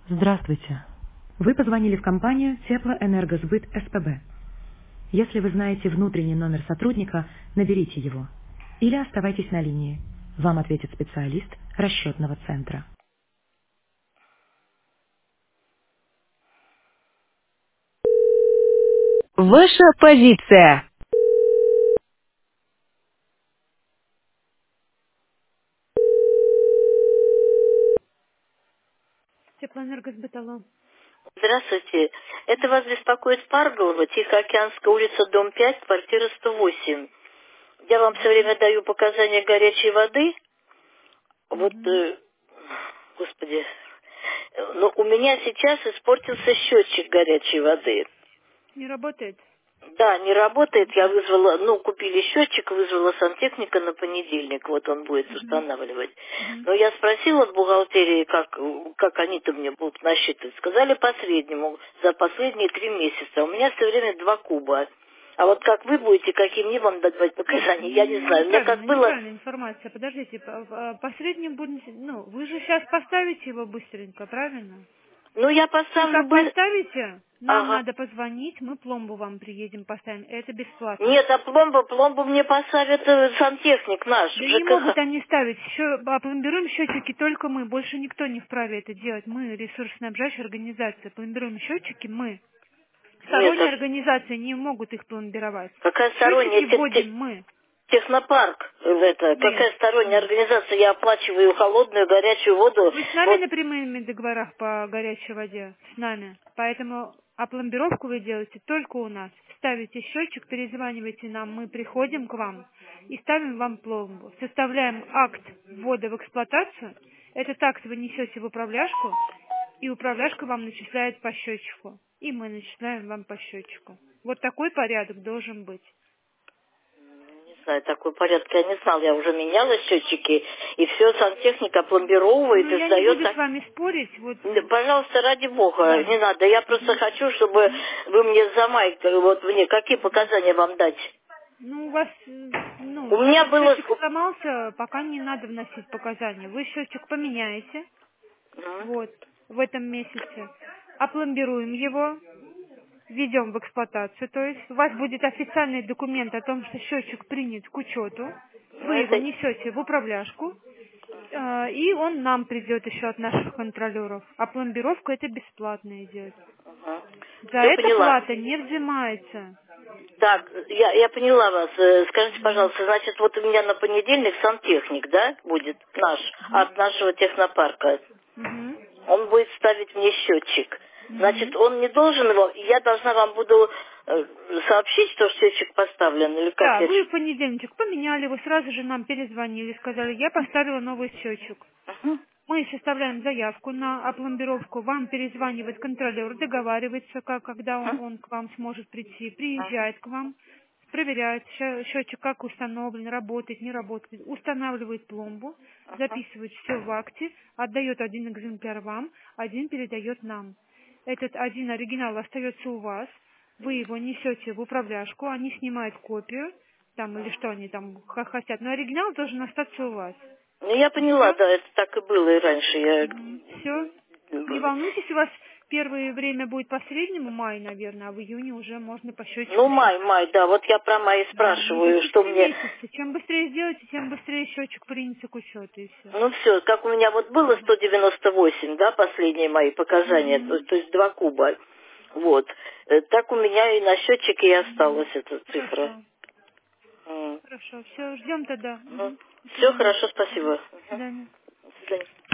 Здравствуйте. Вы позвонили в компанию Теплоэнергосбыт СПБ. Если вы знаете внутренний номер сотрудника, наберите его. Или оставайтесь на линии. Вам ответит специалист расчетного центра. Ваша позиция. Теплоэнергосбыт, алло. Здравствуйте. Это вас беспокоит Парголова, Тихоокеанская улица, дом 5, квартира 108. Я вам все время даю показания горячей воды. Вот, Мгм. господи, но у меня сейчас испортился счетчик горячей воды. Не работает? Да, не работает. Я вызвала, купили счетчик, вызвала сантехника на понедельник. Вот он будет Мгм. устанавливать. Мгм. Но я спросила в бухгалтерии, как они-то мне будут насчитывать. Сказали по среднему, за последние 3 месяца. У меня все время 2 куба. А вот как вы будете, каким мне вам давать показания, я не знаю. У меня как было... Неправильная информация. Подождите, по среднему будем... Ну, вы же сейчас поставите его быстренько, правильно? Я Вы поставлю как бы... поставите, нам Ага. надо позвонить, мы пломбу вам приедем, поставим. Это бесплатно. Нет, а пломбу мне поставит сантехник наш, Да не ЖКХ. могут они ставить. Пломбируем счетчики только мы. Больше никто не вправе это делать. Мы ресурсоснабжающая организация. Пломбируем счетчики мы. Нет, Сторонние организации не могут их пломбировать. какая Счетчики сторонняя вводим мы. технопарк, Нет, какая сторонняя нет. организация, я оплачиваю холодную, горячую воду. Вы с нами Вот, на прямых договорах по горячей воде? С нами. Поэтому опломбировку вы делаете только у нас. Ставите счетчик, перезванивайте нам, мы приходим к вам и ставим вам пломбу. Составляем акт ввода в эксплуатацию. Этот акт вы несете в управляшку, и управляшка вам начисляет по счетчику. И мы начисляем вам по счетчику. Вот такой порядок должен быть. не знаю, такой порядок я не знал, я уже меняла счетчики, и все сантехника пломбировывает Ну, и я не сдает буду с так. вами спорить. Вот, Да, пожалуйста, ради бога, да. не надо, я просто хочу, чтобы вы мне за май, вот мне, какие показания вам дать? Ну, у вас, У раз меня было... счетчик сломался, пока не надо вносить показания. Вы счетчик поменяете, Мгм. вот, в этом месяце, опломбируем его, введем в эксплуатацию, то есть у вас будет официальный документ о том, что счетчик принят к учету, Ну, вы его это... несете в управляшку, и он нам придет еще от наших контролеров. А пломбировка это бесплатно идет. За Все это поняла. плата не взимается. Так, я поняла вас. Скажите, пожалуйста, значит, вот у меня на понедельник сантехник, да, будет наш, от нашего технопарка. Мгм. Он будет ставить мне счетчик. Значит, Мгм. он не должен его, я должна вам буду сообщить, что счетчик поставлен, или как Да, я... вы в понедельничек поменяли, вы сразу же нам перезвонили, сказали, я поставила новый счетчик. Мгм. Мы составляем заявку на опломбировку, вам перезванивает контролер, договаривается, когда Мгм. он к вам сможет прийти, Мгм. приезжает к вам, проверяет счетчик, как установлен, работает, не работает, устанавливает пломбу, записывает все в акте, отдает один экземпляр вам, один передает нам. Этот один оригинал остается у вас, вы его несете в управляшку, они снимают копию, там или что они там хотят, но оригинал должен остаться у вас. Ну, я поняла, Все? да, это так и было и раньше. Все. Не волнуйтесь, у вас первое время будет по среднему мая, наверное, а в июне уже можно по счетчику Ну, все. май, да, вот я про май и Да, ну спрашиваю, почти что 3 мне... месяца. Чем быстрее сделаете, тем быстрее счетчик принится к учету и все. Ну все, как у меня вот было 198, да, последние мои показания, то есть 2 куба. Вот. Так у меня и на счетчике и осталась эта цифра. Хорошо. Хорошо. Все, ждем тогда. До Все свидания. хорошо, спасибо. До свидания. До свидания.